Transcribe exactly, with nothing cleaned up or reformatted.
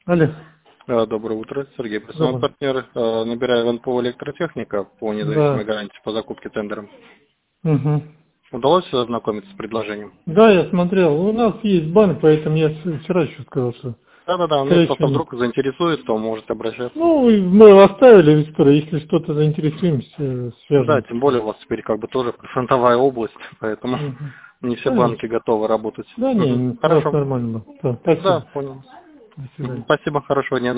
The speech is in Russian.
Алло. Э, Доброе утро, Сергей, personal Доброе. партнер. Э, Набираю НПО электротехника по независимой Да. гарантии по закупке тендером. Угу. Удалось ознакомиться с предложением? Да, я смотрел. У нас есть банк, поэтому я с- вчера еще сказал, что Да-да-да, ну скорее просто всего нет. вдруг заинтересует, то можете обращаться. Ну, и мы оставили Виктора, если что-то заинтересуемся, Да, свяжемся. тем более у вас теперь как бы тоже фронтовая область, поэтому Угу. не все Да, нет. банки готовы работать. Да, Мгм. не, у вас Хорошо. нормально было. Да, Да, спасибо. понял. До Мгм. свидания. Спасибо, хорошего дня.